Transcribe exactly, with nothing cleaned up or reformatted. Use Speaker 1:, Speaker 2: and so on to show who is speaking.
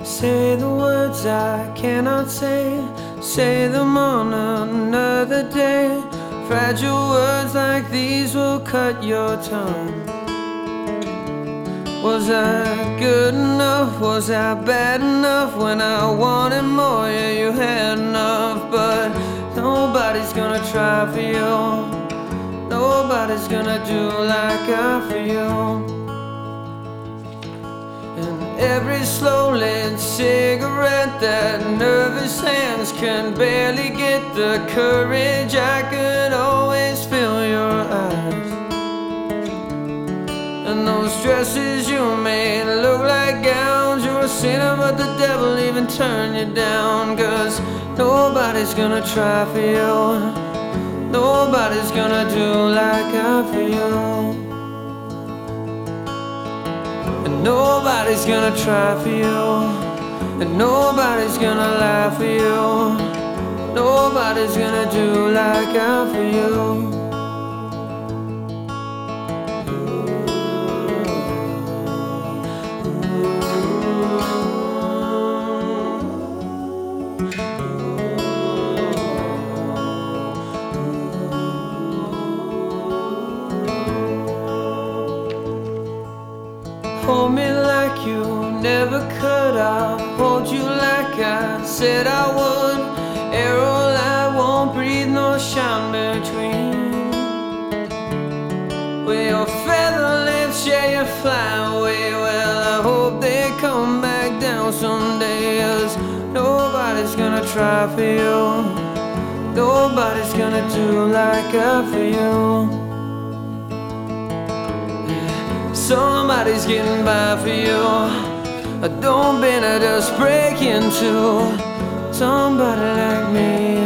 Speaker 1: Say the words I cannot say, say them on another day. Fragile words like these will cut your tongue. Was I good enough? Was I bad enough? When I wanted more, yeah, you had enough. But nobody's gonna try for you. Nobody's gonna do like I for you. And every slow-lit cigarette that nervous hands can barely get the courage. I could always feel your eyes. And those dresses you made look like gowns. You're a sinner, but the devil even turned you down. Cause nobody's gonna try for you. Nobody's gonna do like I for you. And nobody's gonna try for you. And nobody's gonna lie for you. Nobody's gonna do like I for you. Hold me like you never could. I'll hold you like I said I would. Arrow light won't breathe nor shine between. With your feather lips, yeah, you fly away. Well, I hope they come back down someday. Cause nobody's gonna try for you. Nobody's gonna do like I for you. Somebody's getting by for you. Don't bend or just break into somebody like me.